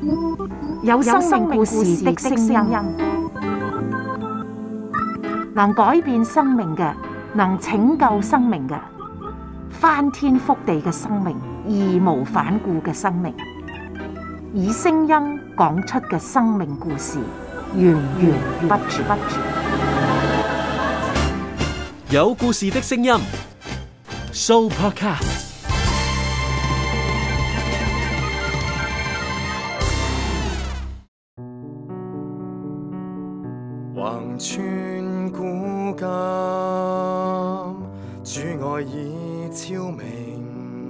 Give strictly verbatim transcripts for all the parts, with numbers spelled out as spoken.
有生命故事的聲音，能改變生命嘅，能拯救生命嘅，翻天覆地嘅生命，義無反顧嘅生命，以聲音講出嘅生命故事，源源不絕。 有故事的聲音 ，Sooopodcast。 橫穿古今，主愛已超明，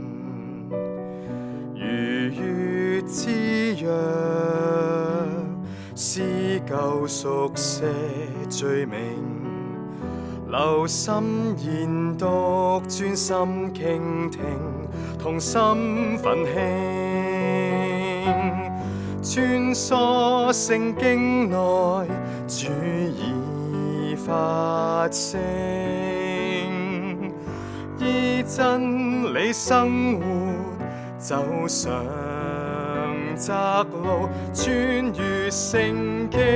如月之約，撕舊熟寫罪名，留心研讀，專心傾聽，同心奮興，穿梭聖經內，主已發聲，依真理生活，走上窄路，穿越聖經。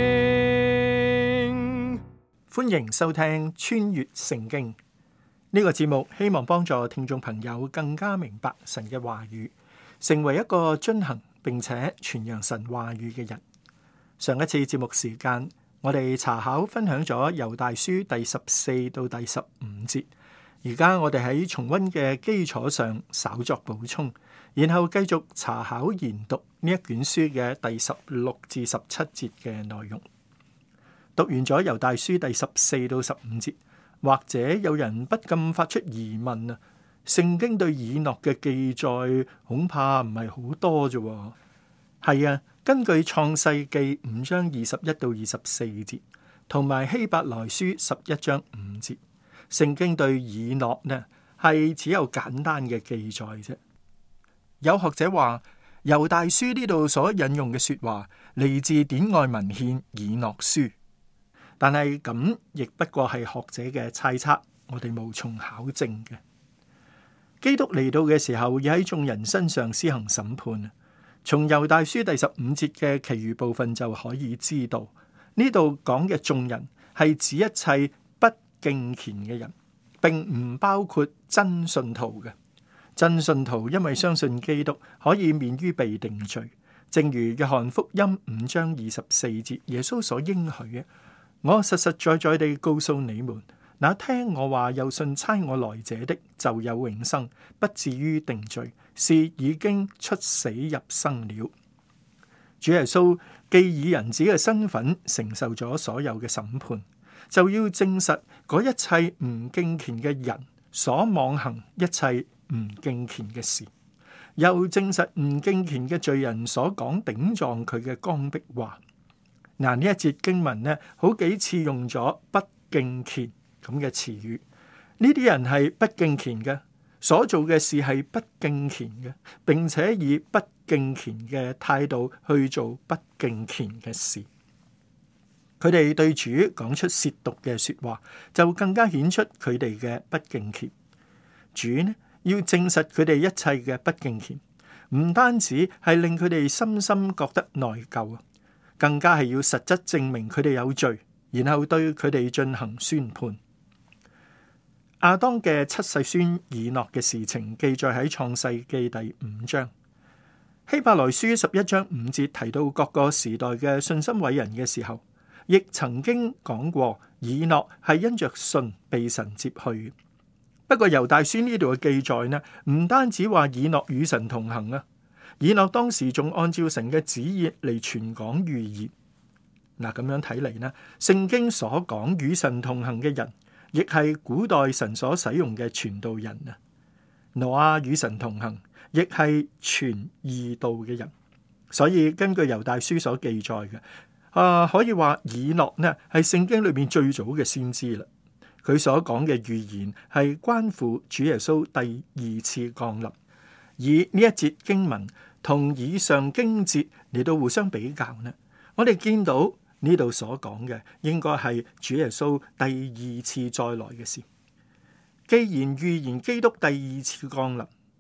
歡迎收聽穿越聖經呢個節目，希望幫助聽眾朋友更加明白神嘅話語，成為一個遵行並且傳揚神話語嘅人。上一次節目時間，我哋查考分享咗猶大書第十四到第十五節，而家我哋喺重溫嘅基礎上稍作補充，然後繼續查考研讀呢一卷書嘅第十六至十七節嘅內容。讀完咗猶大書第十四到十五節，或者有人不禁發出疑問啊，聖經對以諾嘅記載恐怕唔係好多啫。係啊，根據創世記五章二十一到二十四節，同埋希伯來書十一章五節，聖經對以諾呢係只有簡單嘅記載啫。有學者話，猶大書呢度所引用嘅說話嚟自典外文獻以諾書，但係咁亦不過係學者嘅猜測，我哋無從考證嘅。基督嚟到嘅時候，要喺眾人身上施行審判。從猶大書第十五節嘅其餘部分就可以知道，呢度講嘅眾人係指一切不敬虔嘅人，並唔包括真信徒嘅。真信徒因為相信基督，可以免於被定罪，正如約翰福音五章二十四節耶穌所應許嘅：我實實在在地告訴你們，那聽我話又信差我來者的，就有永生，不至於定罪，是已經出死入生了。主耶穌既以人子嘅身份承受咗所有嘅審判，就要證實嗰一切唔敬虔嘅人所妄行一切唔敬虔嘅事，又證實唔敬虔嘅罪人所講頂撞佢嘅剛愎話。嗱，呢一節經文呢，好幾次用咗不敬虔咁嘅詞語，呢啲人係不敬虔嘅。所做嘅事係不敬虔嘅，並且以不敬虔嘅態度去做不敬虔嘅事。佢哋對主講出褻瀆嘅說話，就更加顯出佢哋嘅不敬虔。主呢，要證實佢哋一切嘅不敬虔，唔單止係令佢哋深深覺得內疚啊，更加係要實質證明佢哋有罪，然後對佢哋進行宣判。亞當嘅七世孫以諾嘅事情記載喺創世記第五章。希伯來書十一章五節提到各個時代嘅信心偉人嘅時候，亦曾經講過以諾係因着信被神接去。不過猶大書呢度嘅記載呢，唔單止話以諾與神同行啊，以諾當時仲按照神嘅旨意嚟傳講預言。嗱，咁樣睇嚟呢，聖經所講與神同行嘅人，亦係古代神所使用嘅傳道人啊。挪亞與神同行，亦係傳義道嘅人。所以根據猶大書所記載嘅，啊可以話以諾呢係聖經裏面最早嘅先知啦。佢所講嘅預言係關乎主耶穌第二次降臨。以呢一節經文同以上經節嚟到互相比較呢，我哋見到呢度所講嘅應該係主耶穌第二次再來嘅事。既然預言基督第二次降臨，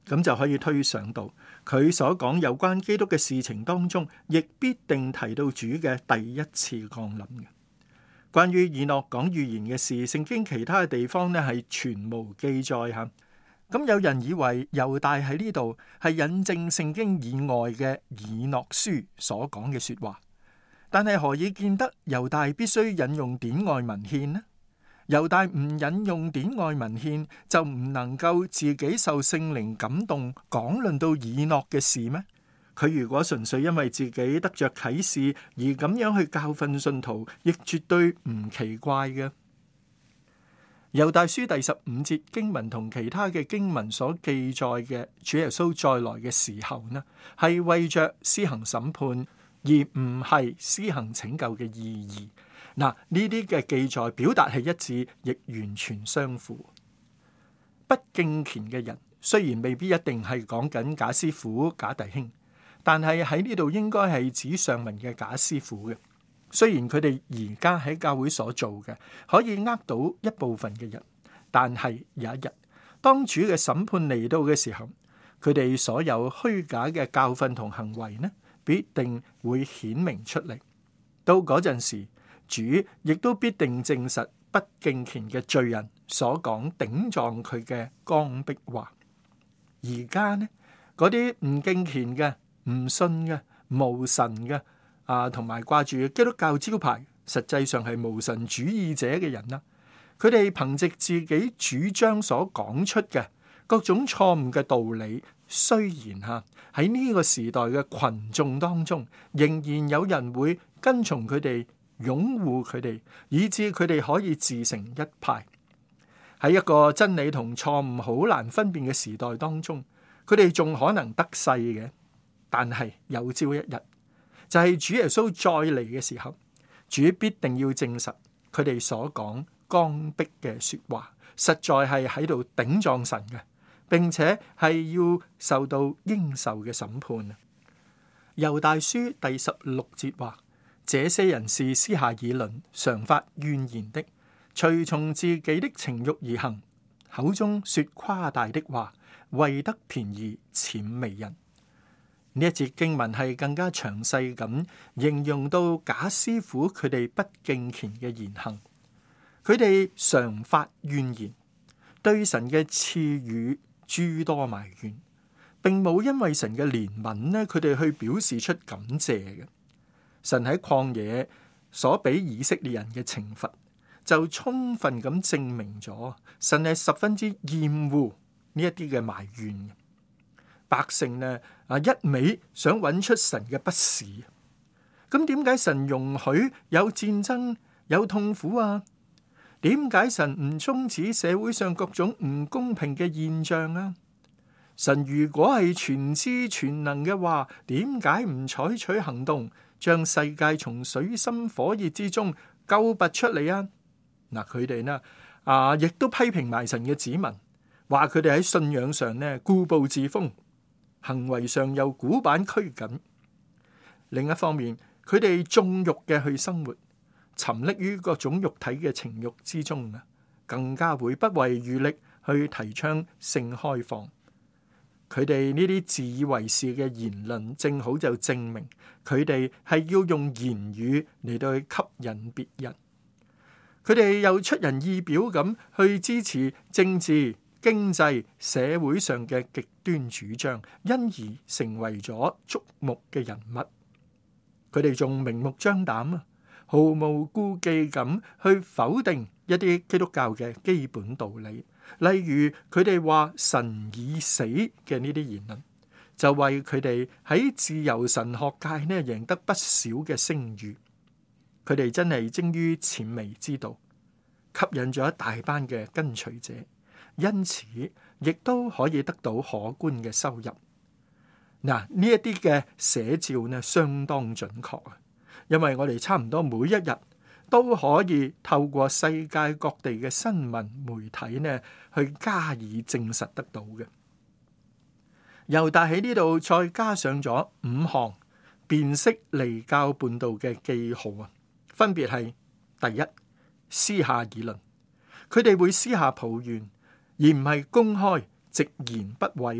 咁就可以推想到佢所講有關基督嘅事情當中，亦必定提到主嘅第一次降臨嘅。關於以諾講預言嘅事，聖經其他嘅地方呢係全無記載吓。咁有人以為猶大喺呢度係引證聖經以外嘅以諾書所講嘅說話，但係何以見得猶大必須引用典外文獻呢？猶大唔引用典外文獻，就唔能夠自己受聖靈感動講論到以諾嘅事咩？佢如果純粹因為自己得着啟示而咁樣去教訓信徒，亦絕對唔奇怪嘅。猶大書第十五節經文同其他嘅經文所記載嘅主耶穌再來嘅時候呢，係為着施行審判，而唔係施行拯救嘅意義。嗱，呢啲嘅記載表達係一致，亦完全相符。不敬虔嘅人雖然未必一定係講緊假師傅、假弟兄，但係喺呢度應該係指上文嘅假師傅嘅。雖然佢哋而家喺教會所做嘅可以呃到一部分嘅人，但係有一日當主嘅審判嚟到嘅時候，佢哋所有虛假嘅教訓同行為呢，必定會顯明出嚟。到嗰陣時，主亦都必定證實不敬虔嘅罪人所講頂撞佢嘅剛愎話。而家呢，嗰啲唔敬虔嘅、唔信嘅、無神嘅啊，同埋掛住基督教招牌，實際上係無神主義者嘅人啦。佢哋憑藉自己主張所講出嘅各種錯誤嘅道理，雖然吓喺呢個時代嘅群眾當中，仍然有人會跟從佢哋，擁護佢哋，以致佢哋可以自成一派。喺一個真理同錯誤好難分辨嘅時代當中，佢哋仲可能得勢嘅。但係有朝一日，就係主耶穌再嚟嘅時候，主必定要證實佢哋所講剛愎嘅說話，實在係喺度頂撞神嘅，並且係要受到應受嘅審判。猶大書第十六節話：這些人是私下議論，常發怨言的，隨從自己的情慾而行，口中說誇大的話，為得便宜，諂媚人。呢一節經文係更加詳細咁形容到假師傅佢哋不敬虔嘅言行，佢哋常發怨言，對神嘅賜予諸多埋怨，並冇因為神嘅憐憫呢，佢哋去表示出感謝嘅。神喺曠野所俾以色列人嘅懲罰，就充分咁證明咗神係十分之厭惡呢一啲嘅埋怨。百姓呢啊一味想揾出神嘅不是，咁點解神容許有戰爭有痛苦啊？點解神唔終止社會上各種唔公平嘅現象啊？神如果係全知全能嘅話，點解唔採取行動，將世界從水深火熱之中救拔出嚟啊？嗱，佢哋呢啊，亦都批評埋神嘅子民，話佢哋喺信仰上呢固步自封，行為上又古板拘謹。另一方面，佢哋縱慾嘅去生活，沉溺於各種肉體嘅情慾之中啊，更加會不遺餘力去提倡性開放。佢哋呢啲自以為是嘅言論，正好就證明佢哋係要用言語嚟到去吸引別人。佢哋又出人意表咁去支持政治、經濟、社會上嘅極端主張，因而成為咗矚目嘅人物。佢哋仲明目張膽啊，毫無顧忌咁去否定一啲基督教嘅基本道理，例如佢哋話神已死嘅呢啲言論，就為佢哋喺自由神學界呢贏得不少嘅聲譽。佢哋真係精於諂媚之道，吸引咗一大班嘅跟隨者，因此亦都可以得到可觀嘅收入。嗱，呢一啲嘅寫照呢，相當準確啊，因為我哋差唔多每一日都可以透過世界各地嘅新聞媒體呢，去加以證實得到嘅。猶大喺呢度再加上咗五項辨識離教叛道嘅記號啊，分別係第一，私下議論，佢哋會私下抱怨，而唔係公開直言不諱嘅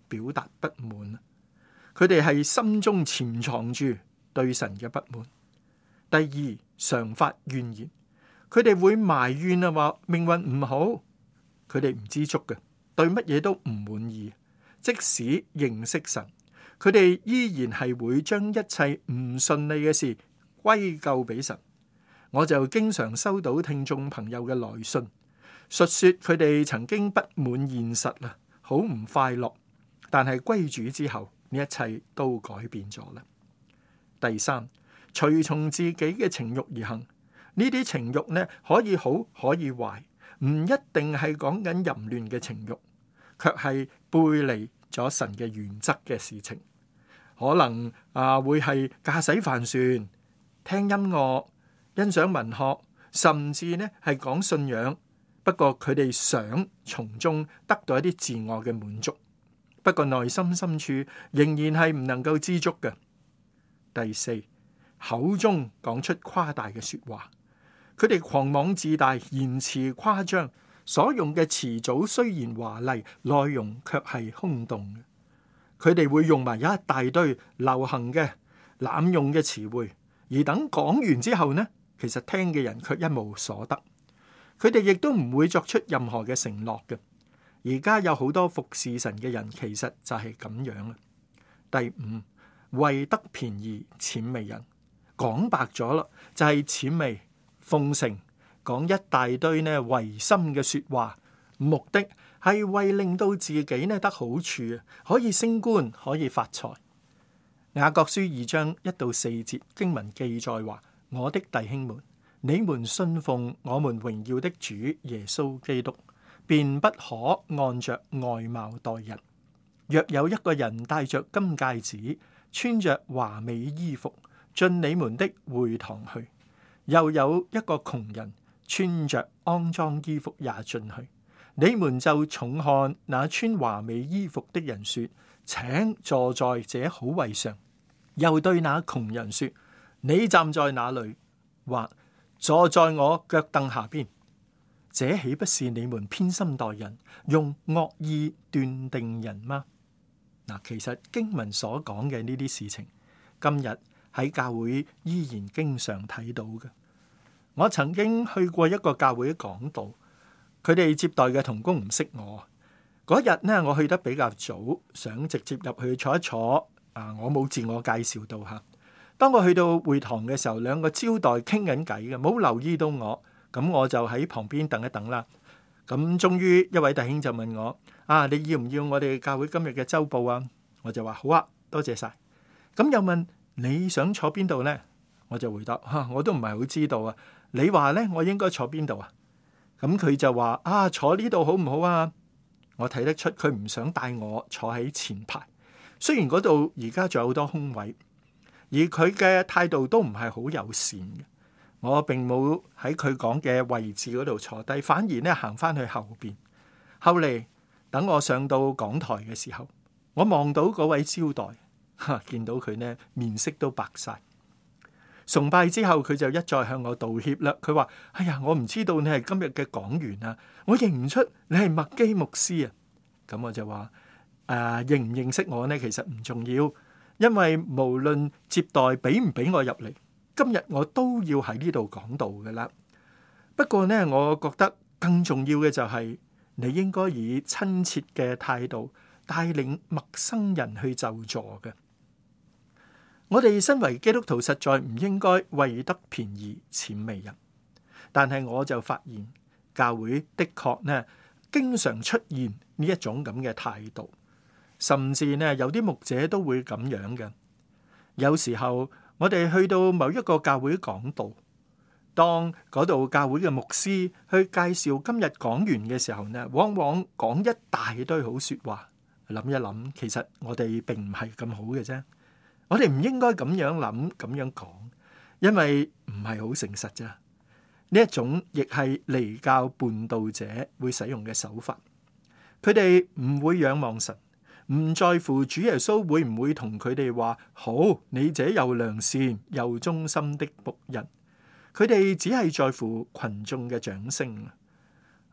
表達不滿。佢哋係心中潛藏住對神嘅不滿。第二，常發怨言，佢哋會埋怨啊，話命運唔好，佢哋唔知足嘅，對乜嘢都唔滿意。即使認識神，佢哋依然係會將一切唔順利嘅事歸咎俾神。我就經常收到聽眾朋友嘅來信，述說佢哋曾經不滿現實啊，好唔快樂，但係歸主之後，呢一切都改變咗啦。第三，隨從自己嘅情慾而行，呢啲情慾呢，可以好可以壞，唔一定係講緊淫亂嘅情慾，卻係背離咗神嘅原則嘅事情。可能啊會係駕駛帆船、聽音樂、欣賞文學，甚至呢係講信仰。不過佢哋想從中得到一啲自我嘅滿足，不過內心深處仍然係唔能夠知足嘅。第四，口中講出誇大嘅說話，佢哋狂妄自大，言辭誇張，所用嘅詞組雖然華麗，內容卻係空洞嘅。佢哋會用埋一大堆流行嘅濫用嘅詞彙，而等講完之後呢，其實聽嘅人卻一無所得。佢哋亦都唔會作出任何嘅承諾嘅。而家有好多服侍神嘅人，其實就係咁樣啦。第五，為得便宜諂媚人，講白咗啦，就係諂媚奉承，講一大堆呢違心嘅說話，目的係為令到自己呢得好處啊，可以升官，可以發財。雅各書二章一到四節經文記載話：我的弟兄們，你們信奉我們榮耀的主耶穌基督，便不可按着外貌待人。若有一個人戴着金戒指，穿着華美衣服，進你們的會堂去，又有一個窮人穿着骯髒衣服也進去，你們就重看那穿華美衣服的人說：請坐在這好位上。又對那窮人說：你站在哪裏？或坐在我腳凳下邊。這豈不是你們偏心待人，用惡意斷定人嗎？嗱，其實經文所講嘅呢啲事情，今日喺教會依然經常睇到嘅。我曾經去過一個教會講道，佢哋接待嘅同工唔識我。嗰日呢，我去得比較早，想直接入去坐一坐。啊，我冇自我介紹到吓。當我去到會堂嘅時候，兩個招待傾緊偈嘅，冇留意到我。咁我就喺旁邊等一等啦。咁終於一位弟兄就問我：啊，你要唔要我哋教會今日嘅週報啊？我就話好啊，多謝晒。咁又問你想坐邊度呢？我就回答：啊，我都唔係好知道啊。你話呢，我應該坐邊度啊？咁佢就話：啊，坐呢度好唔好啊？我睇得出佢唔想帶我坐喺前排。雖然嗰度而家仲有好多空位，而佢嘅態度都唔係好友善嘅。我並冇喺佢講嘅位置嗰度坐低，反而咧行翻去後邊。後嚟等我上到講台嘅時候，我望到嗰位招待，哈，見到佢呢面色都白晒。崇拜之後，佢就一再向我道歉啦。佢話：哎呀，我唔知道你係今日嘅講員啊，我認唔出你係麥基牧師啊。咁我就話：誒、啊，認唔認識我呢？其實唔重要，因為無論接待俾唔俾我入嚟，今日我都要喺呢度講道㗎喇。不過呢，我覺得更重要嘅就係你應該以親切嘅態度帶領陌生人去就座嘅。我哋身為基督徒，實在唔應該為得便宜諂媚人。但係我就發現教會的確呢，經常出現呢一種咁嘅態度，甚至呢有啲牧者都會咁樣嘅。有時候我哋去到某一個教會講道，當嗰度教會嘅牧師去介紹今日講員嘅時候呢，往往講一大堆好說話。諗一諗，其實我哋並唔係咁好嘅啫。我哋唔應該咁樣諗，咁樣講，因為唔係好誠實啫。呢一種亦係離教叛道者會使用嘅手法。佢哋唔會仰望神，唔在乎主耶穌會唔會同佢哋話：好，你這又良善又忠心的僕人。佢哋只係在乎群眾嘅掌聲。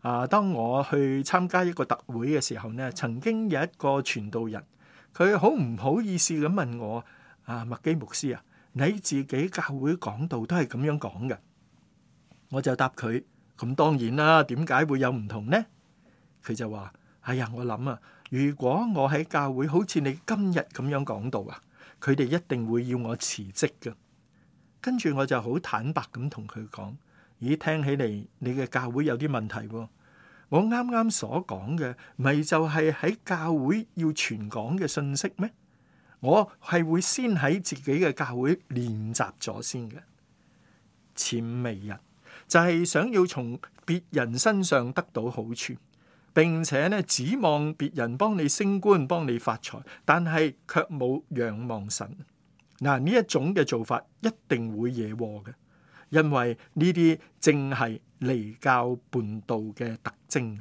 啊，當我去參加一個特會嘅時候呢，曾經有一個傳道人，佢好唔好意思咁問我：啊，麥基牧師啊，你自己教會講道都係咁樣講嘅？我就答佢：咁當然啦，點解會有唔同呢？佢就話：哎呀，我諗啊，如果我喺教會好似你今日咁樣講道啊，佢哋一定會要我辭職嘅。跟住我就好坦白咁同佢講：咦，聽起嚟你嘅教會有啲問題喎。我啱啱所講嘅咪就係喺教會要傳講嘅信息咩？我係會先喺自己嘅教會練習咗先嘅。諂媚人就係想要從別人身上得到好處，並且咧指望別人幫你升官、幫你發財，但係卻冇仰望神。嗱，呢一種嘅做法一定會惹禍嘅，因為呢啲正係離教叛道嘅特徵。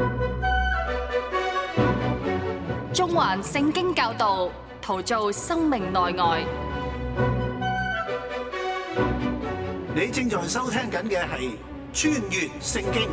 中環聖經教導，陶造生命內外。 你正在收聽緊嘅係穿越聖經。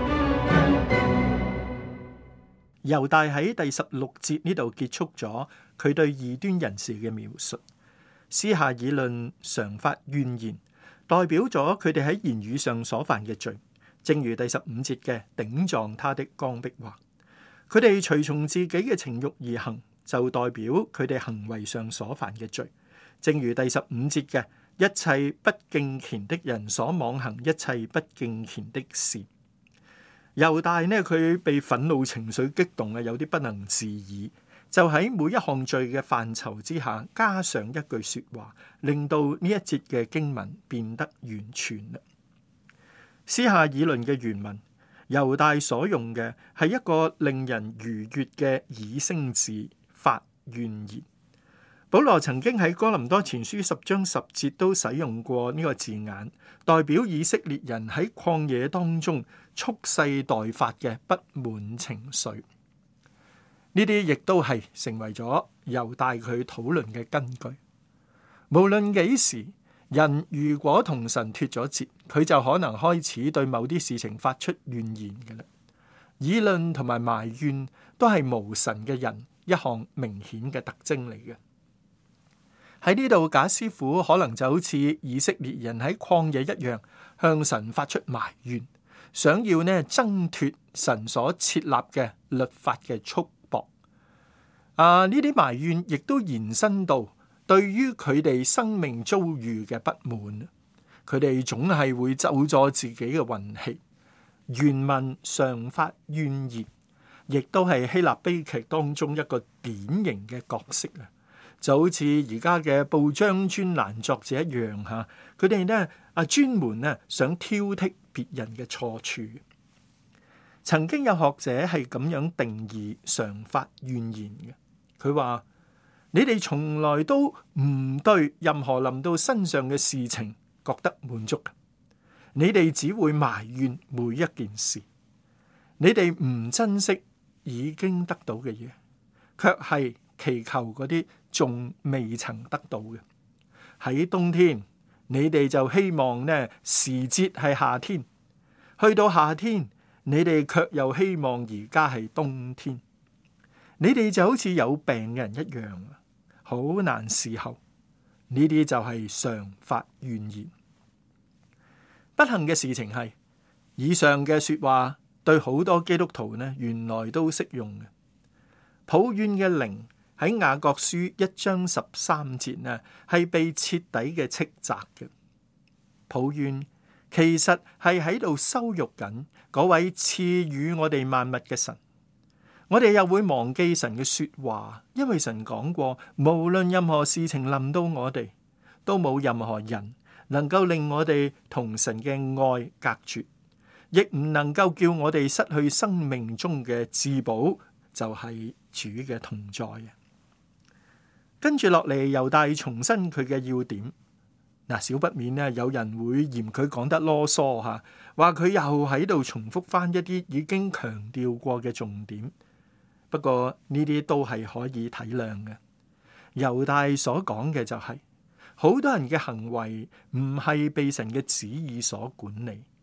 猶大喺第十六節呢度結束咗佢對異端人士嘅描述。私下議論，常發怨言，代表咗佢哋喺言語上所犯嘅罪。正如第十五節嘅頂撞他的剛愎話，佢哋隨從自己嘅情慾而行，就代表佢哋行為上所犯嘅罪。正如第十五節嘅一切不敬虔的人所妄行一切不敬虔的事。猶大呢，佢被憤怒情緒激動啊，有啲不能自已，就喺每一項罪嘅範疇之下加上一句說話，令到呢一節嘅經文變得完全啦。私下議論嘅原文，猶大所用嘅係一個令人愉悅嘅擬聲字，發怨言。保羅曾經喺哥林多前書十章十節都使用過呢個字眼，代表以色列人喺曠野當中蓄勢待發嘅不滿情緒。呢啲亦都係成為咗猶大佢討論嘅根據。無論幾時，人如果同神脫咗節，佢就可能開始對某啲事情發出怨言嘅啦。議論同埋埋怨都係無神嘅人一項明顯嘅特徵嚟嘅。喺呢度，假師傅可能就好似以色列人喺曠野一樣，向神發出埋怨，想要呢掙脫神所設立嘅律法嘅束縛。啊，呢啲埋怨亦都延伸到對於佢哋生命遭遇嘅不滿，佢哋總係會咒詛自己嘅運氣。原文常發怨言，亦都係希臘悲劇當中一個典型嘅角色啊！就好似而家嘅報章專欄作者一樣吓，佢哋呢啊專門呢想挑剔別人嘅錯處。曾經有學者係咁樣定義常發怨言嘅，佢話：你哋從來都唔對任何臨到身上嘅事情覺得滿足，你哋只會埋怨每一件事，你哋唔珍惜已經得到嘅嘢，卻係祈求嗰啲仲未曾得到嘅。喺冬天，你哋就希望呢時節係夏天，去到夏天，你哋卻又希望而家係冬天。你哋就好似有病嘅人一樣，好難伺候。呢啲就係常發怨言。不幸嘅事情係，以上嘅說話對好多基督徒呢，原來都適用嘅。抱怨嘅靈喺雅各書一章十三節呢，係被徹底嘅斥責嘅。抱怨其實係喺度羞辱緊嗰位賜予我哋萬物嘅神。我哋又會忘記神嘅說話，因為神講過，無論任何事情臨到我哋，都冇任何人能夠令我哋同神嘅愛隔絕，亦唔能夠叫我哋失去生命中嘅至寶，就係主嘅同在。跟住落嚟，猶大重申佢嘅要點。嗱，少不免咧，有人會嫌佢講得囉嗦吓，話佢又喺度重複翻一啲已經強調過嘅重點。不過呢啲都係可以體諒嘅。猶大所講嘅就係、是，好多人嘅行為唔係被神嘅旨意所管理，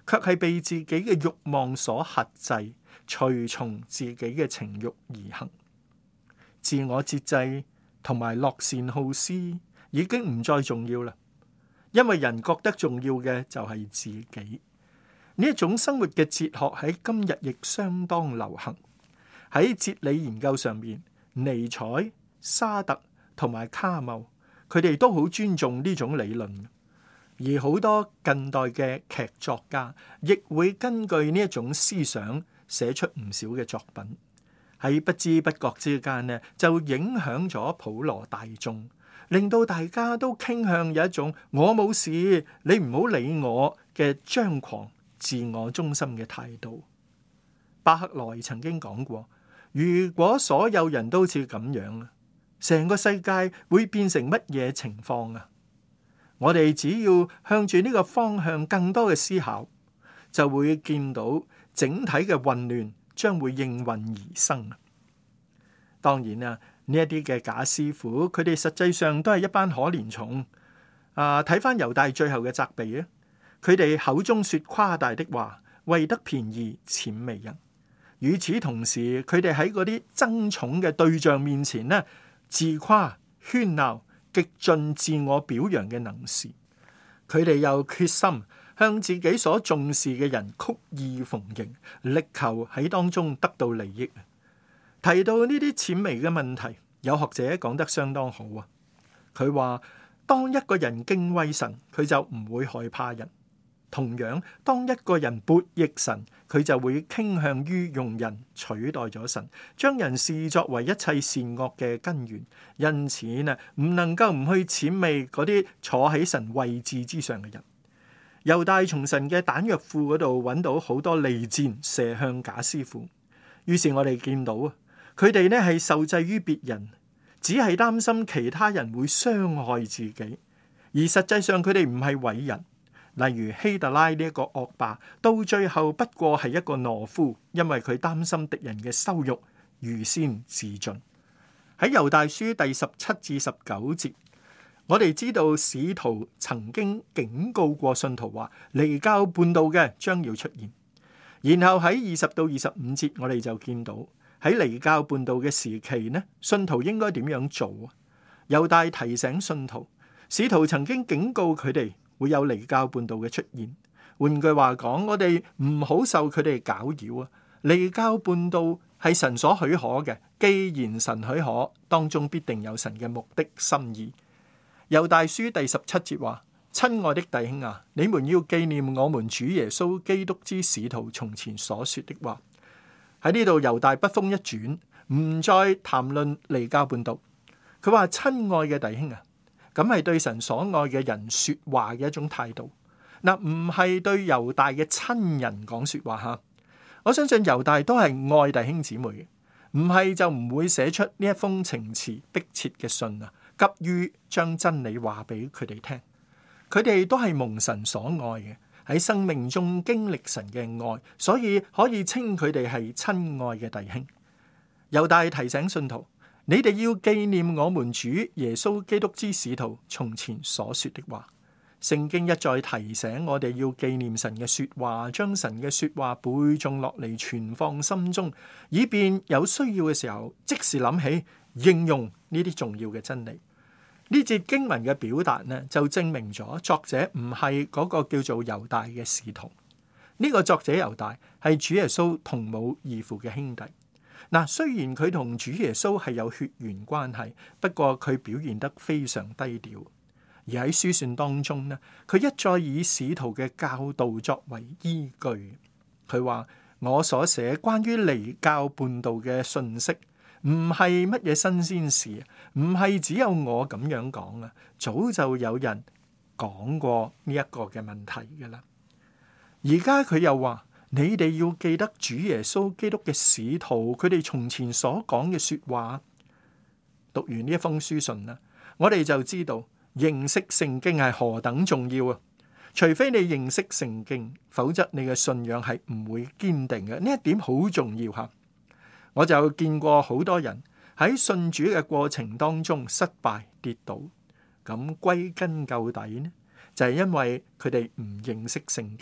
卻係被自己嘅慾望所轄制，隨從自己嘅情慾而行。自我節制同埋樂善好施已經唔再重要啦，因為人覺得重要嘅就係自己。呢一種生活嘅哲學喺今日亦相當流行。喺哲理研究上面，尼采、沙特同埋卡繆，佢哋都好尊重呢種理論。而好多近代嘅劇作家亦會根據呢一種思想寫出唔少嘅作品。喺不知不覺之間呢，就影響咗普羅大眾，令到大家都傾向有一種我冇事，你唔好理我嘅張狂、自我中心嘅態度。巴克萊曾經講過，如果所有人都似咁樣，成個世界會變成乜嘢情況啊？我哋只要向住呢個方向更多嘅思考，就會見到整體嘅混亂將會應運而生。當然啦，呢一啲嘅假師傅，佢哋實際上都係一班可憐蟲。啊，睇翻猶大最後嘅責備啊，佢哋口中說誇大的話，為得便宜諂媚人。與此同時，佢哋喺嗰啲爭寵嘅對象面前呢，自誇喧鬧，極盡自我表揚嘅能事。佢哋又決心向自己所重視嘅人曲意逢迎，力求喺當中得到利益。提到呢啲諂媚嘅問題，有學者講得相當好啊。佢話，當一個人敬畏神，佢就唔會害怕人。同樣，當一個人悖逆神，佢就會傾向於用人取代咗神，將人視作為一切善惡嘅根源。因此呢，唔能夠唔去諂媚嗰啲坐喺神位置之上嘅人。猶大從神嘅彈藥庫嗰度揾到好多利箭射向假師傅，於是我哋見到啊，佢哋呢係受制於別人，只係擔心其他人會傷害自己，而實際上佢哋唔係偉人。例如希特拉呢一個惡霸，到最後不過係一個懦夫，因為佢擔心敵人嘅羞辱，預先自盡。喺猶大書第十七至十九節，我哋知道使徒曾經警告過信徒話，離教叛道嘅將要出現。然後喺二十到二十五節，我哋就見到喺離教叛道嘅時期呢，信徒應該點樣做？猶大提醒信徒，使徒曾經警告佢哋會有離教叛道嘅出現。換句話講，我哋唔好受佢哋攪擾啊！離教叛道係神所許可嘅，既然神許可，當中必定有神嘅目的心意。猶大書第十七節話：親愛的弟兄啊，你們要紀念我們主耶穌基督之使徒從前所說的話。喺呢度，猶大筆鋒一轉，唔再談論離教叛道。佢話：親愛嘅弟兄啊！咁係對神所愛嘅人說話嘅一種態度，嗱，唔係對猶大嘅親人講說話吓。我相信猶大都係愛弟兄姊妹嘅，唔係就唔會寫出呢一封情詞迫切嘅信啊，急於將真理話俾佢哋聽。佢哋都係蒙神所愛嘅，喺生命中經歷神嘅愛，所以可以稱佢哋係親愛嘅弟兄。猶大提醒信徒，你哋要紀念我們主耶穌基督之使徒從前所說的話。聖經一再提醒我哋要紀念神嘅說話，將神嘅說話背誦落嚟，存放心中，以便有需要嘅時候即時諗起應用呢啲重要嘅真理。呢節經文嘅表達呢，就證明咗作者唔係嗰個叫做猶大嘅使徒。呢、這個作者猶大係主耶穌同母異父嘅兄弟。嗱，雖然佢同主耶穌係有血緣關係，不過佢表現得非常低調。而喺書信當中呢，佢一再以使徒嘅教導作為依據。佢話：我所寫關於離教叛道嘅信息，唔係乜嘢新鮮事，唔係只有我咁樣講啊，早就有人講過呢一個嘅問題㗎喇。而家佢又話：你哋要記得主耶穌基督嘅使徒，佢哋從前所講嘅說話。讀完呢一封書信啦，我哋就知道認識聖經係何等重要啊！除非你認識聖經，否則你嘅信仰係唔會堅定嘅。呢一點好重要吓。我就見過好多人喺信主嘅過程當中失敗跌倒，咁歸根究底呢，就係因為佢哋唔認識聖經。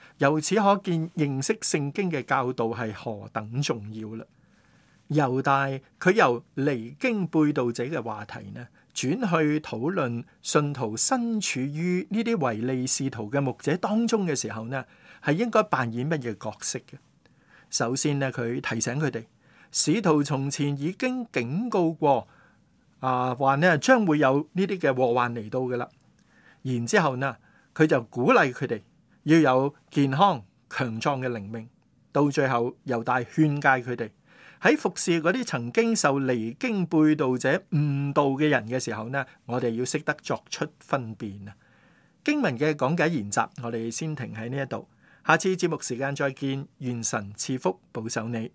由此可見認識聖經嘅教導係何等重要啦。猶大佢由離經背道者嘅話題呢，轉去討論信徒身處於呢啲唯利是圖嘅牧者當中嘅時候呢，係應該扮演乜嘢角色嘅？首先呢，佢提醒佢哋，使徒從前已經警告過啊，話呢將會有呢啲嘅禍患嚟到嘅啦。然之後呢，佢就鼓勵佢哋要有健康強壯嘅靈命。到最後，猶大勸誡佢哋喺服侍嗰啲曾經受離經背道者誤導嘅人嘅時候呢，我哋要識得作出分辨啊。經文嘅講解研習，我哋先停喺呢一度，下次節目時間再見，願神賜福保守你。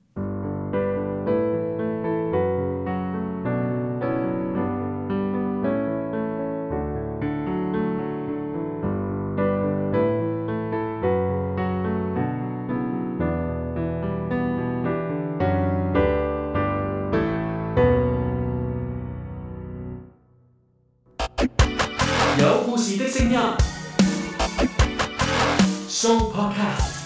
有故事的聲音，Show Podcast。